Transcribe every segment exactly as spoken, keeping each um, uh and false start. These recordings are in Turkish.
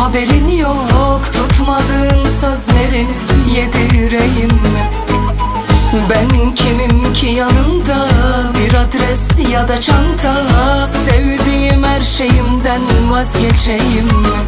haberin yok. Tutmadığın sözlerin yedireyim mi? Ben kimim ki yanında bir adres ya da çanta? Sevdiğim her şeyimden vazgeçeyim mi?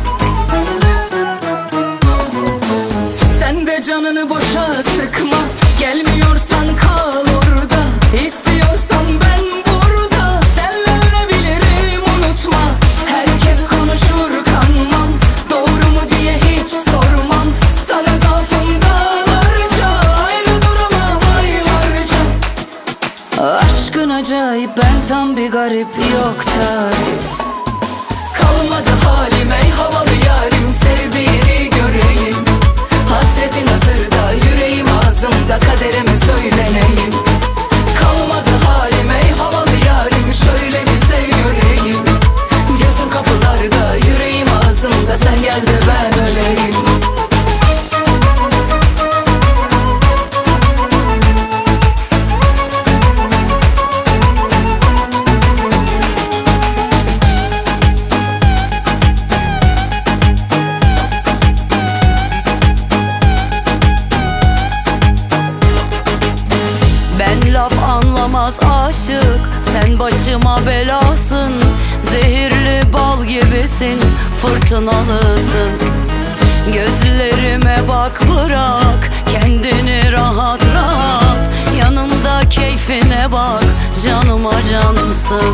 Sen de canını boşa sıkma, gelmiyorsan kal orada. İstiyorsan ben burada, senle ölebilirim unutma. Herkes konuşur kanmam, doğru mu diye hiç sormam. Sana zaafımdan harca, ayrı duramam aylarca. Aşkın acayip, ben tam bir garip, yok tarif. Kalmadı halim ey havalı yarim, sevdiğini göreyim. Hasretin hazırda, yüreğim ağzımda, kaderimi söyleneyim. Kalmadı halim ey havalı yarim, şöyle bir sev göreyim. Gözüm kapılarda, yüreğim ağzımda, sen gel de ben öleyim. Ben laf anlamaz aşık, sen başıma belasın. Zehirli bal gibisin, fırtınalısın. Gözlerime bak, bırak kendini rahat rahat. Yanında keyfine bak, canıma cansın.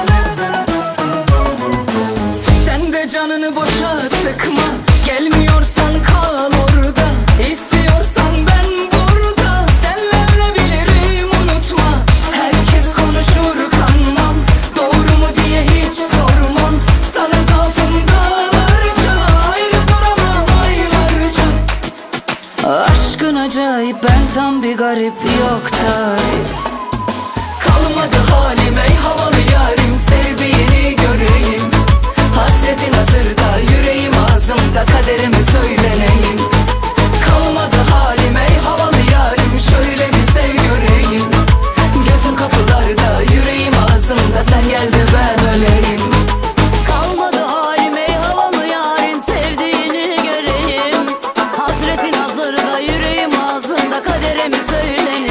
Sen de canını boşa sıkma, gelmiyorsan kal orada. İstiyorsan ben burada, senle ölebilirim unutma. Herkes konuşur kanmam, doğru mu diye hiç sormam. Sana zaafımdan harca, ayrı duramam aylarca. Aşkın acayip, ben tam bir garip, yok tarif. Kalmadı halim ey havalı yarim, sevdiğini göreyim. Hasretin hazırda, yüreğim ağzımda, kaderimi söyleneyim. Kalmadı halim ey havalı yarim, şöyle bir sev göreyim. Gözüm kapılarda, yüreğim ağzımda, sen gel de ben öleyim. Kalmadı halim ey havalı yarim, sevdiğini göreyim. Hasretin hazırda, yüreğim ağzında, kaderimi söyleneyim.